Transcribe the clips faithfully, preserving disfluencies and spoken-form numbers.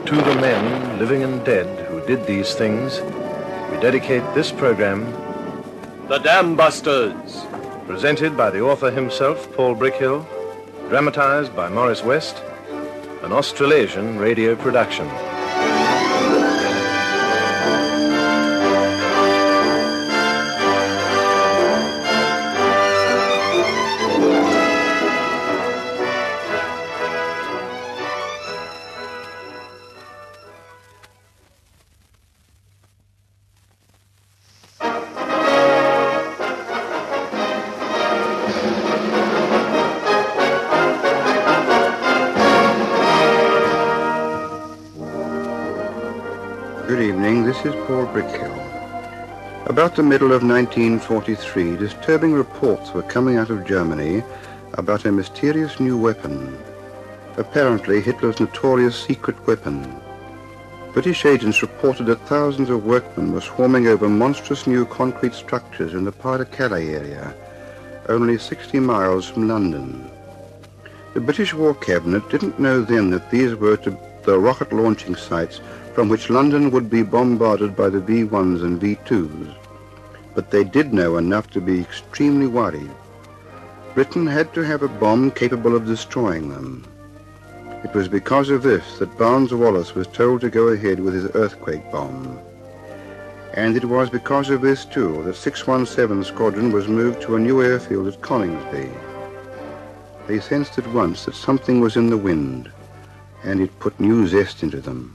To the men, living and dead, who did these things, we dedicate this program, The Dam Busters, presented by the author himself, Paul Brickhill, dramatized by Morris West, an Australasian radio production. Good evening, this is Paul Brickhill. About the middle of nineteen forty-three, disturbing reports were coming out of Germany about a mysterious new weapon, apparently Hitler's notorious secret weapon. British agents reported that thousands of workmen were swarming over monstrous new concrete structures in the Pas-de-Calais area, only sixty miles from London. The British War Cabinet didn't know then that these were to the rocket launching sites from which London would be bombarded by the V ones and V twos. But they did know enough to be extremely worried. Britain had to have a bomb capable of destroying them. It was because of this that Barnes Wallis was told to go ahead with his earthquake bomb. And it was because of this, too, that six one seven Squadron was moved to a new airfield at Coningsby. They sensed at once that something was in the wind, and it put new zest into them.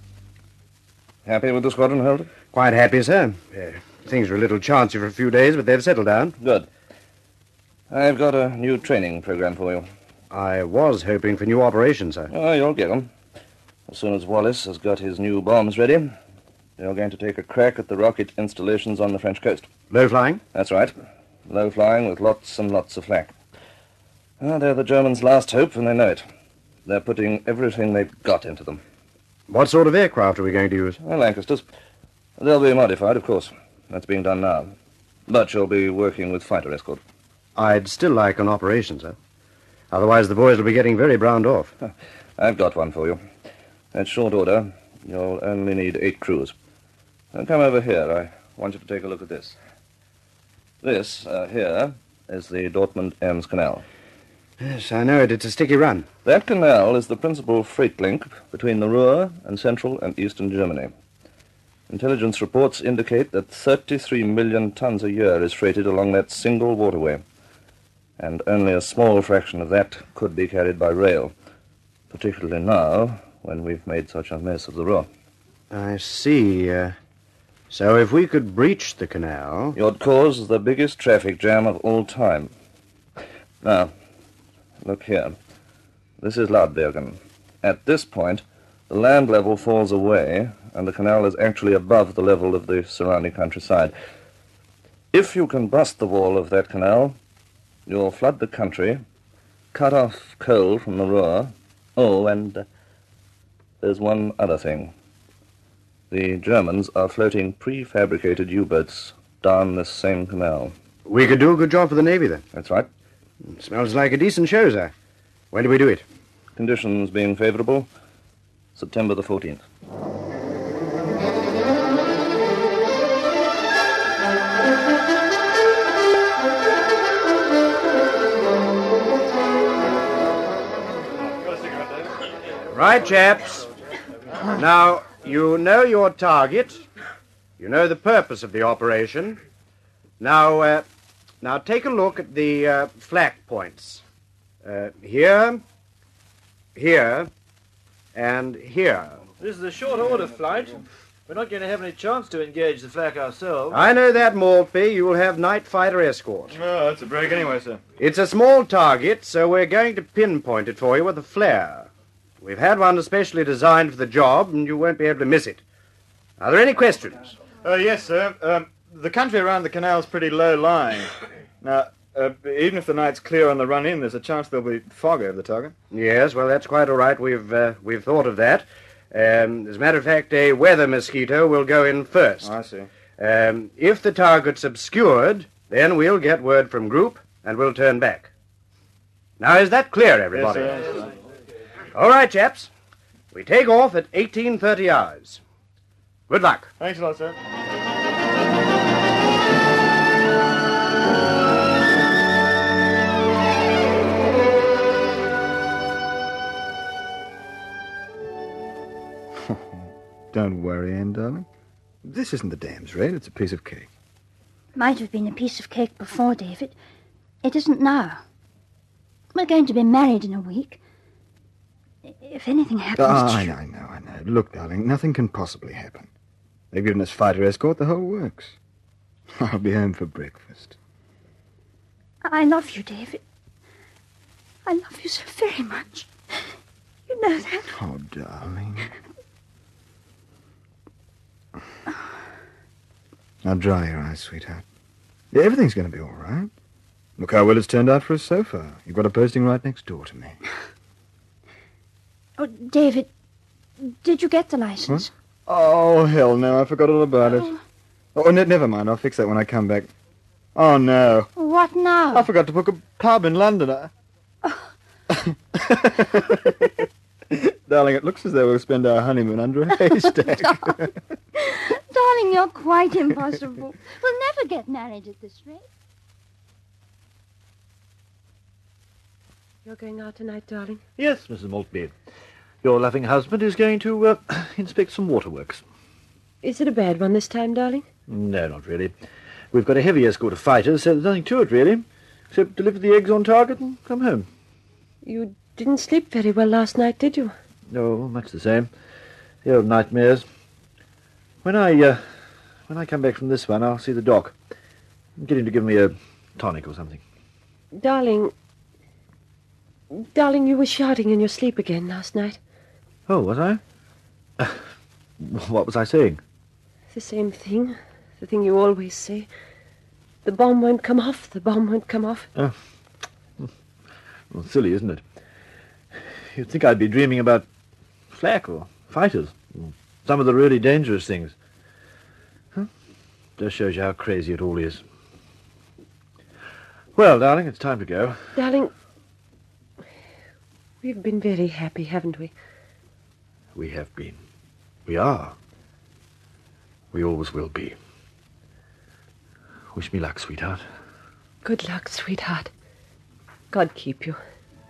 Happy with the squadron, Harold? Quite happy, sir. Uh, things were a little chancy for a few days, but they've settled down. Good. I've got a new training program for you. I was hoping for new operations, sir. Oh, you'll get them. As soon as Wallace has got his new bombs ready, they're going to take a crack at the rocket installations on the French coast. Low-flying? That's right. Low-flying with lots and lots of flak. Oh, they're the Germans' last hope, and they know it. They're putting everything they've got into them. What sort of aircraft are we going to use? Well, Lancasters. They'll be modified, of course. That's being done now. But you'll be working with fighter escort. I'd still like an operation, sir. Otherwise the boys will be getting very browned off. I've got one for you. At short order, you'll only need eight crews. Now come over here. I want you to take a look at this. This, uh, here, is the Dortmund-Ems Canal. Yes, I know it. It's a sticky run. That canal is the principal freight link between the Ruhr and central and eastern Germany. Intelligence reports indicate that thirty-three million tons a year is freighted along that single waterway, and only a small fraction of that could be carried by rail, particularly now, when we've made such a mess of the Ruhr. I see. Uh, so if we could breach the canal... You'd cause the biggest traffic jam of all time. Now... Look here. This is Laudbergen. At this point, the land level falls away, and the canal is actually above the level of the surrounding countryside. If you can bust the wall of that canal, you'll flood the country, cut off coal from the Ruhr. Oh, and uh, there's one other thing. The Germans are floating prefabricated U-boats down this same canal. We could do a good job for the Navy, then. That's right. It smells like a decent show, sir. When do we do it? Conditions being favorable, September the fourteenth. Right, chaps. Now, you know your target. You know the purpose of the operation. Now, uh... Now, take a look at the uh, flak points. Uh, here, here, and here. This is a short order flight. We're not going to have any chance to engage the flak ourselves. I know that, Maltby. You will have night fighter escort. Oh, that's a break anyway, sir. It's a small target, so we're going to pinpoint it for you with a flare. We've had one especially designed for the job, and you won't be able to miss it. Are there any questions? Uh, yes, sir. Um, the country around the canal's pretty low-lying. Now, uh, even if the night's clear on the run-in, there's a chance there'll be fog over the target. Yes, well, that's quite all right. We've uh, we've thought of that. Um, as a matter of fact, a weather mosquito will go in first. Oh, I see. Um, if the target's obscured, then we'll get word from group, and we'll turn back. Now, is that clear, everybody? Yes, sir. All right, chaps. We take off at eighteen thirty hours. Good luck. Thanks a lot, sir. Don't worry, Anne, darling. This isn't the dam's raid, it's a piece of cake. Might have been a piece of cake before, David. It isn't now. We're going to be married in a week. If anything happens... Oh, to... I know, I know, I know. Look, darling, nothing can possibly happen. They've given us fighter escort, the whole works. I'll be home for breakfast. I love you, David. I love you so very much. You know that. Oh, darling. Now dry your eyes, sweetheart. Yeah, everything's going to be all right. Look how well it's turned out for us so far. You've got a posting right next door to me. Oh, David, did you get the license? What? Oh, hell no, I forgot all about it. Oh. Oh, ne- never mind, I'll fix that when I come back. Oh, no. What now? I forgot to book a pub in London. I... Darling, it looks as though we'll spend our honeymoon under a haystack. Darling, you're quite impossible. We'll never get married at this rate. You're going out tonight, darling? Yes, Missus Maltby. Your loving husband is going to uh, inspect some waterworks. Is it a bad one this time, darling? No, not really. We've got a heavy escort of fighters, so there's nothing to it, really, except deliver the eggs on target and come home. You didn't sleep very well last night, did you? No, much the same. The old nightmares. When I, uh, when I come back from this one, I'll see the doc. Get him to give me a tonic or something. Darling... Darling, you were shouting in your sleep again last night. Oh, was I? Uh, what was I saying? The same thing. The thing you always say. The bomb won't come off. The bomb won't come off. Oh. Well, silly, isn't it? You'd think I'd be dreaming about flak or fighters. Or some of the really dangerous things. Huh? Just shows you how crazy it all is. Well, darling, it's time to go. Darling, we've been very happy, haven't we? We have been. We are. We always will be. Wish me luck, sweetheart. Good luck, sweetheart. God keep you.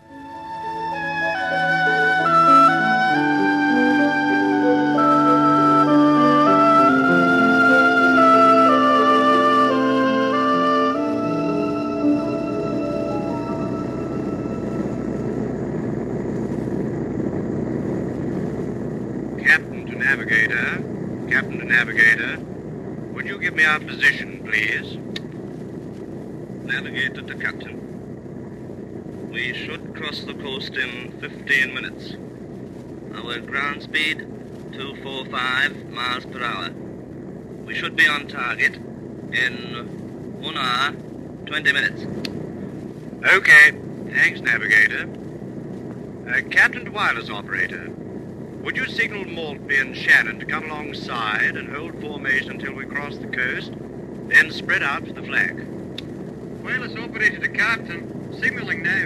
Captain to navigator. Captain to navigator. Would you give me our position, please? Navigator to captain. We should cross the coast in fifteen minutes. Our ground speed, two forty-five miles per hour. We should be on target in one hour, twenty minutes. Okay. Thanks, navigator. Uh, Captain to wireless operator. Would you signal Maltby and Shannon to come alongside and hold formation until we cross the coast, then spread out for the flag? Wireless operator to captain. Signaling now.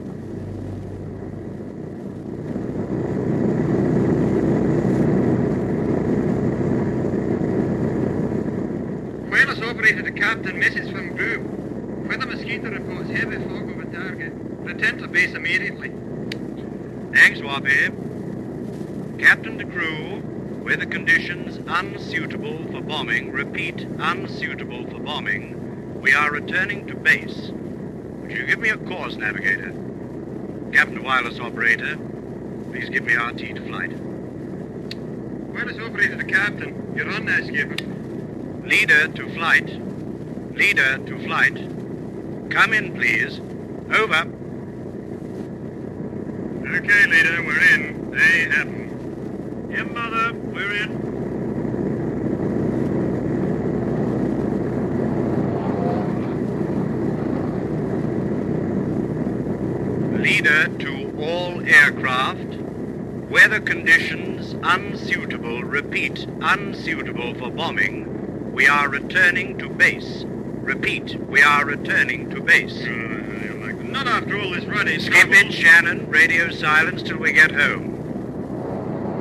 Wireless operator to captain. Message from Boom. Weather Mosquito reports heavy fog over target. Return to base immediately. Thanks, Wappy. Captain to crew, weather conditions unsuitable for bombing. Repeat, unsuitable for bombing. We are returning to base. Would you give me a course, navigator? Captain to wireless operator, please give me R T to flight. Wireless operator to captain. You're on now, skipper. Leader to flight. Leader to flight. Come in, please. Over. Okay, leader, we're in. They happen. Yeah, Mother, we're in. Leader to all aircraft. Weather conditions unsuitable. Repeat, unsuitable for bombing. We are returning to base. Repeat, we are returning to base. Uh, like, not after all this running. Skip it, Shannon. Radio silence till we get home.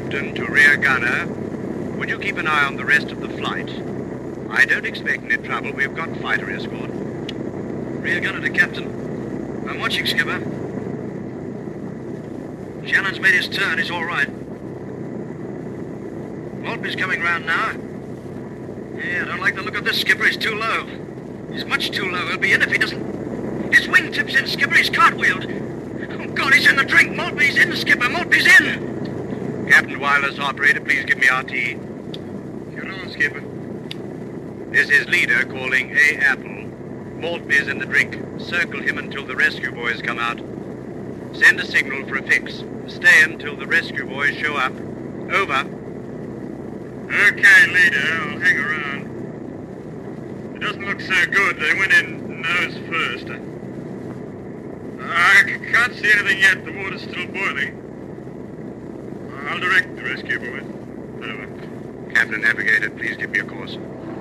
captain to rear gunner. Would you keep an eye on the rest of the flight? I don't expect any trouble. We've got fighter escort. Rear gunner to captain. I'm watching, skipper. Shannon's made his turn. He's all right. Maltby's coming round now. Yeah, I don't like the look of this, skipper. He's too low. He's much too low. He'll be in if he doesn't... His wingtip's in, skipper. He's cartwheeled. Oh, God, he's in the drink. Maltby's in, skipper. Maltby's in. Captain Wireless operator, please give me R T. You're on, skipper. This is leader calling A. Apple. Maltby's in the drink. Circle him until the rescue boys come out. Send a signal for a fix. Stay until the rescue boys show up. Over. Okay, leader. I'll hang around. It doesn't look so good. They went in nose first. I c- can't see anything yet. The water's still boiling. I'll direct the rescue boys. Over. Captain Navigator, please give me a course.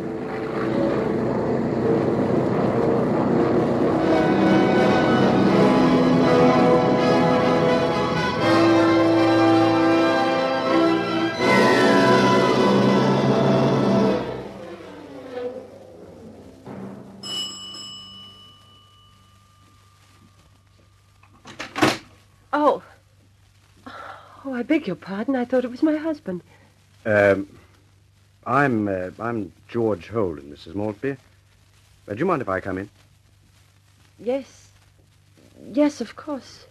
Oh. Oh, I beg your pardon. I thought it was my husband. Um, I'm, uh, I'm George Holden, Missus Maltby. Uh, do you mind if I come in? Yes. Yes, of course.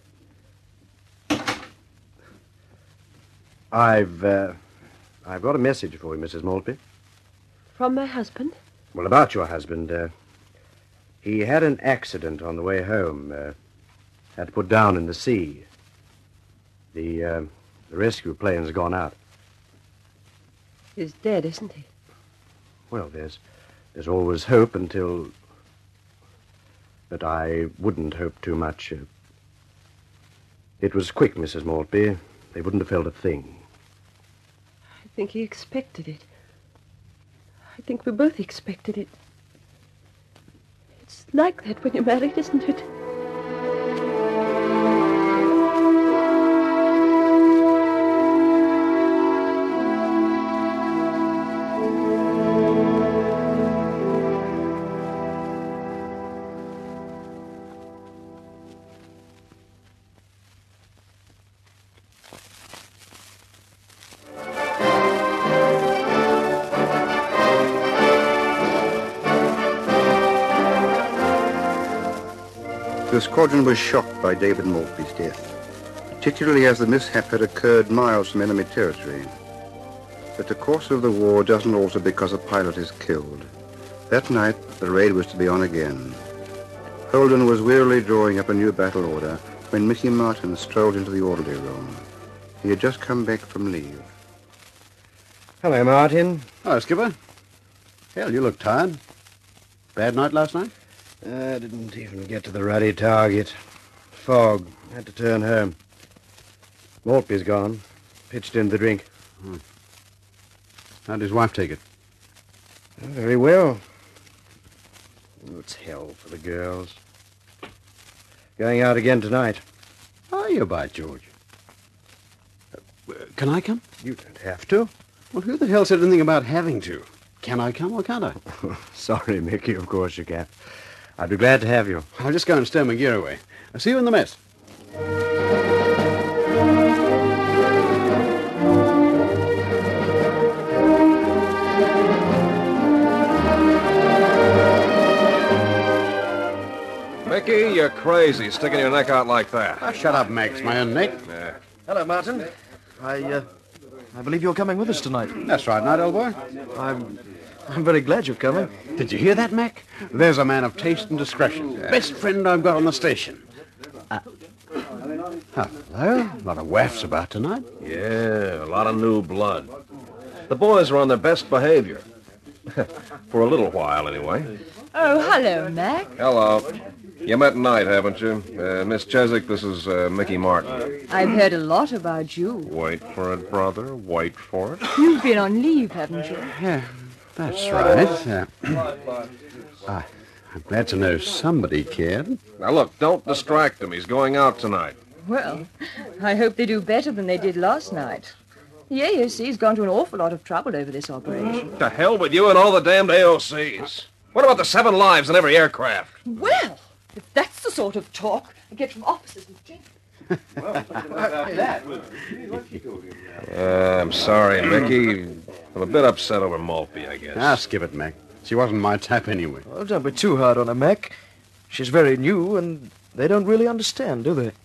I've, uh, I've got a message for you, Missus Maltby. From my husband? Well, about your husband, uh, he had an accident on the way home, uh, had to put down in the sea. The, uh, the rescue plane's gone out. He's dead, isn't he? Well, there's, there's always hope until... But I wouldn't hope too much. Uh, it was quick, Missus Maltby. They wouldn't have felt a thing. I think he expected it. I think we both expected it. It's like that when you're married, isn't it? The squadron was shocked by David Maltby's death, particularly as the mishap had occurred miles from enemy territory. But the course of the war doesn't alter because a pilot is killed. That night, the raid was to be on again. Holden was wearily drawing up a new battle order when Mickey Martin strolled into the orderly room. He had just come back from leave. Hello, Martin. Hello, Skipper. Hell, you look tired. Bad night last night? I didn't even get to the ruddy target. Fog. Had to turn home. Maltby's gone. Pitched in the drink. Hmm. How'd his wife take it? Oh, very well. Oh, it's hell for the girls. Going out again tonight. Are you, by George? Uh, can I come? You don't have to. Well, who the hell said anything about having to? Can I come or can't I? Sorry, Mickey. Of course you can. I'd be glad to have you. I'll just go and stow my gear away. I'll see you in the mess. Mickey, you're crazy, sticking your neck out like that. Oh, shut up, Max. My own neck. Yeah. Hello, Martin. I, uh, I believe you're coming with us tonight. That's right, night, old boy. I'm, I'm very glad you're coming. Did you hear that, Mac? There's a man of taste and discretion. Best friend I've got on the station. Uh, hello. A lot of waffs about tonight. Yeah, a lot of new blood. The boys are on their best behavior. For a little while, anyway. Oh, hello, Mac. Hello. You met Knight, haven't you? Uh, Miss Chesick, this is uh, Mickey Martin. I've heard a lot about you. Wait for it, brother. Wait for it. You've been on leave, haven't you? Yeah, that's right. Uh, I, I'm glad to know somebody cared. Now, look, don't distract him. He's going out tonight. Well, I hope they do better than they did last night. The A O C's gone to an awful lot of trouble over this operation. To hell with you and all the damned A O Cs. What about the seven lives in every aircraft? Well, if that's the sort of talk I get from officers and gentlemen. Uh, I'm sorry, Mickey. I'm a bit upset over Maltby, I guess. Ah, skip it, Mac. She wasn't my type anyway. Well, don't be too hard on her, Mac. She's very new, and they don't really understand, do they?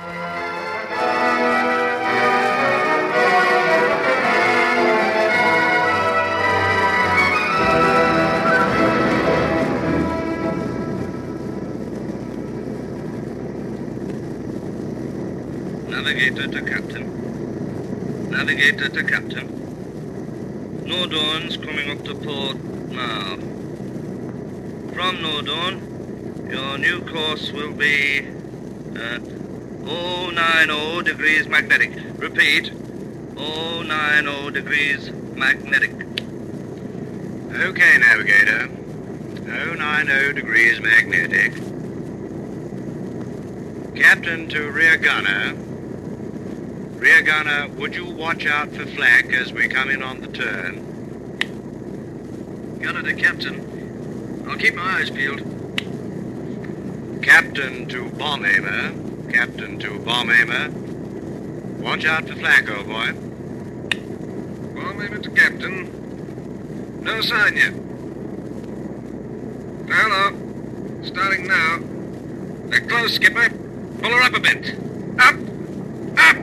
Navigator to captain. Navigator to captain. Nordorn's coming up to port now. From Nordorn, your new course will be at oh nine oh degrees magnetic. Repeat, oh nine oh degrees magnetic. Okay, Navigator. oh nine oh degrees magnetic. Captain to rear gunner. Rear gunner, would you watch out for flak as we come in on the turn? Gunner to captain. I'll keep my eyes peeled. Captain to bomb aimer. Captain to bomb aimer. Watch out for flak, old boy. Bomb aimer to captain. No sign yet. Hello. Starting now. They're close, skipper. Pull her up a bit. Up! Up!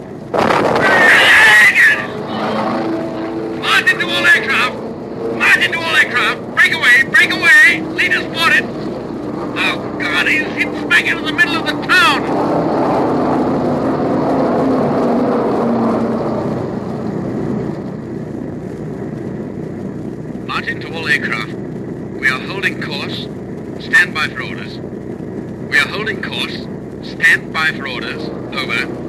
March into all aircraft! March into all aircraft! Break away! Break away! Leader spotted! Oh, God, he's hit smack into the middle of the town! March into all aircraft. We are holding course. Stand by for orders. We are holding course. Stand by for orders. Over.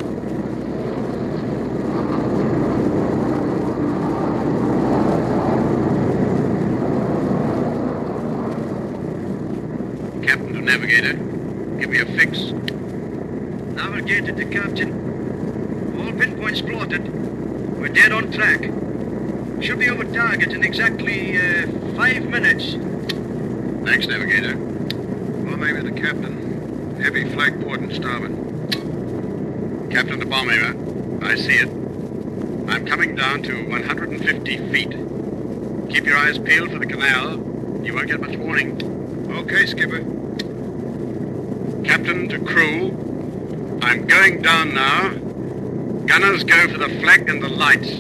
Captain to navigator. Give me a fix. Navigator to captain. All pinpoints plotted. We're dead on track. Should be over target in exactly uh, five minutes. Thanks, navigator. Well, maybe the captain. Heavy flag port and starboard. Captain to bomb aimer. I see it. I'm coming down to one hundred fifty feet. Keep your eyes peeled for the canal. You won't get much warning. Okay, skipper. Captain to crew. I'm going down now. Gunners go for the flag and the lights.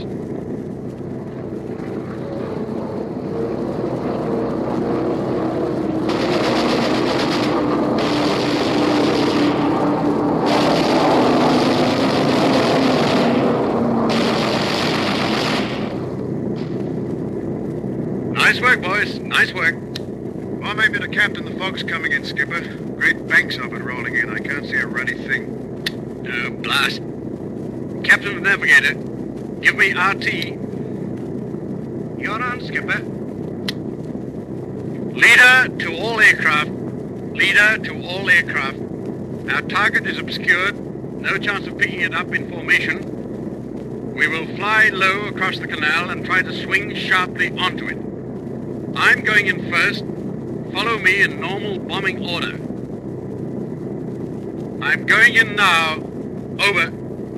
Nice work, boys. Nice work. Well, maybe the captain, the fog's coming in, skipper. Great banks of it rolling in. I can't see a ruddy thing. Oh, blast. Captain and navigator, give me R T. You're on, skipper. Leader to all aircraft. Leader to all aircraft. Our target is obscured. No chance of picking it up in formation. We will fly low across the canal and try to swing sharply onto it. I'm going in first. Follow me in normal bombing order. I'm going in now. Over.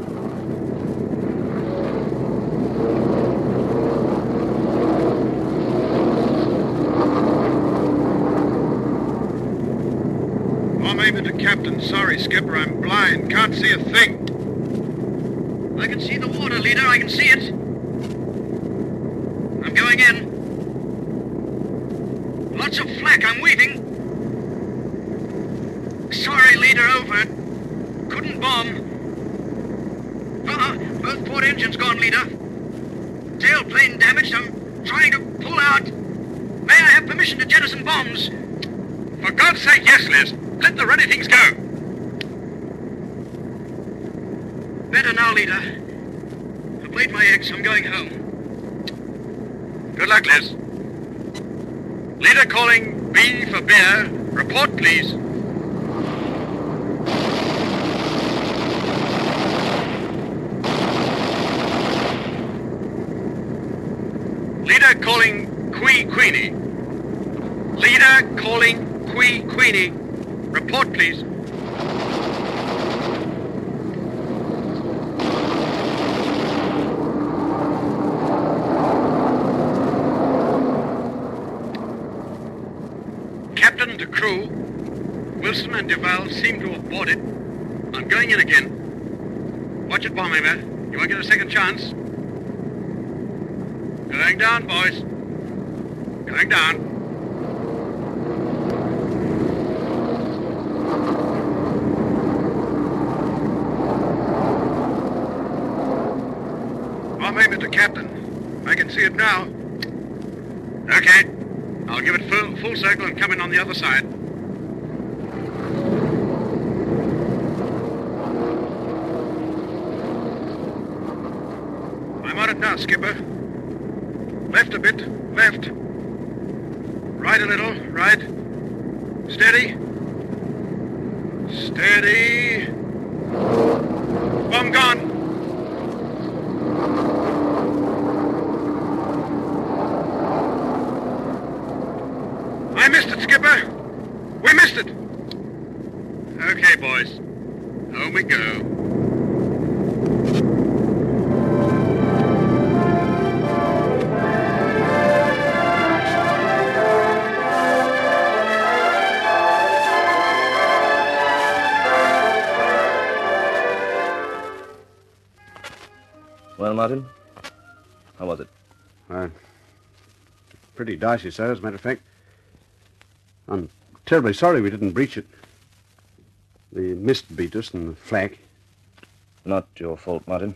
Oh, maybe the captain. Sorry, skipper. I'm blind. Can't see a thing. I can see the water, leader. I can see it. I'm going in. Lots of flak, I'm weaving. Sorry, leader, over. Couldn't bomb. Uh-uh, both port engines gone, leader. Tailplane damaged, I'm trying to pull out. May I have permission to jettison bombs? For God's sake, yes, Liz. Let the ruddy things go. Better now, leader. I've laid my eggs, I'm going home. Good luck, Liz. Leader calling B for beer. Report, please. calling Quee Queenie. Leader calling Quee Queenie. Report, please. Captain and the crew, Wilson and Duval seem to have boarded. I'm going in again. Watch it, Bombhaver. You won't get a second chance. Going down, boys. Going down. Bombhaver to Captain. I can see it now. Okay. I'll give it full, full circle and come in on the other side. I'm on it now, Skipper. Left a bit, left. Right a little, right. Steady. Steady. Bomb gone. I missed it, Skipper. We missed it. Okay, boys. Home we go. Well, Martin, how was it? Uh, pretty dicey, sir, as a matter of fact. I'm terribly sorry we didn't breach it. The mist beat us and the flak. Not your fault, Martin.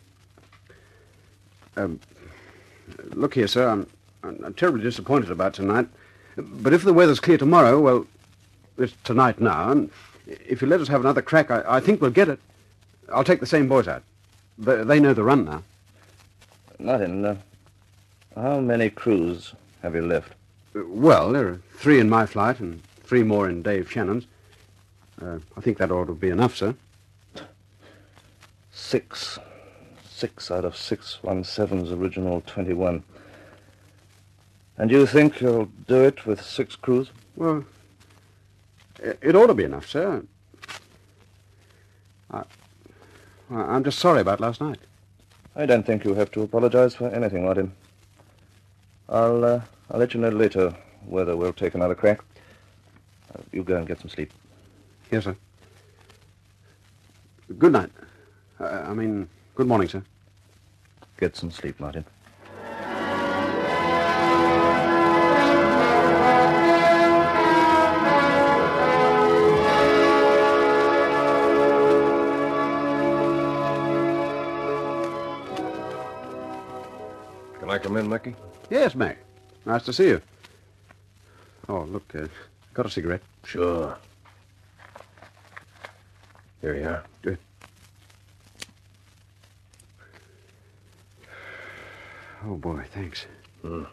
Um, look here, sir, I'm, I'm, I'm terribly disappointed about tonight. But if the weather's clear tomorrow, well, it's tonight now, and if you let us have another crack, I, I think we'll get it. I'll take the same boys out. They, they know the run now. Martin, uh, how many crews have you left? Uh, well, there are three in my flight and three more in Dave Shannon's. Uh, I think that ought to be enough, sir. Six. Six out of six one seven's original twenty-one. And you think you'll do it with six crews? Well, it, it ought to be enough, sir. I, I'm just sorry about last night. I don't think you have to apologize for anything, Martin. I'll, uh, I'll let you know later whether we'll take another crack. Uh, you go and get some sleep. Yes, sir. Good night. Uh, I mean, good morning, sir. Get some sleep, Martin. Can I come in, Mickey? Yes, Mac. Nice to see you. Oh, look, uh, got a cigarette? Sure. Here you are. Good. Oh, boy, thanks. Hmm.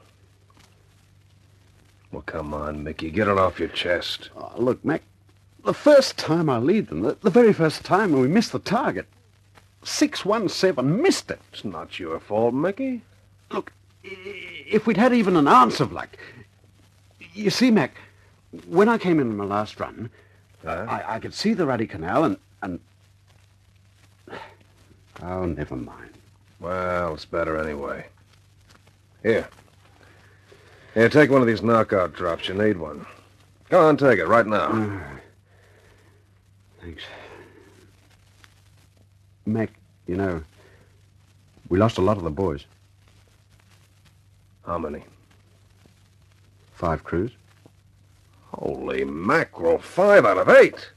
Well, come on, Mickey. Get it off your chest. Oh, look, Mac, the first time I lead them, the, the very first time when we missed the target, six one seven missed it. It's not your fault, Mickey. Look, if we'd had even an ounce of luck... You see, Mac, when I came in on my last run, Huh? I, I could see the ruddy canal and, and... Oh, never mind. Well, it's better anyway. Here. Here, take one of these knockout drops. You need one. Go on, take it right now. Uh, thanks. Mac, you know, we lost a lot of the boys. How many? Five crews. Holy mackerel, five out of eight.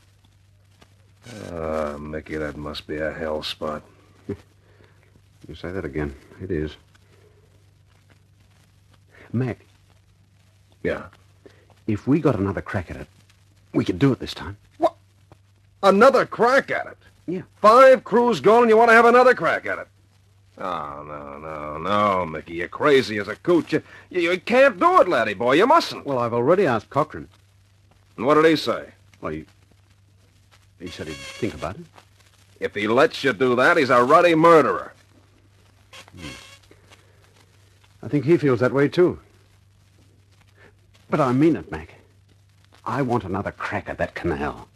Ah, Mickey, that must be a hell spot. You say that again. It is. Mac. Yeah? If we got another crack at it, we could do it this time. What? Another crack at it? Yeah. Five crews gone and you want to have another crack at it? Oh, no, no, no, Mickey. You're crazy as a coot. You, you, you can't do it, laddie boy. You mustn't. Well, I've already asked Cochrane. And what did he say? Well, he, he said he'd think about it. If he lets you do that, he's a ruddy murderer. Hmm. think he feels that way, too. But I mean it, Mac. I want another crack at that canal.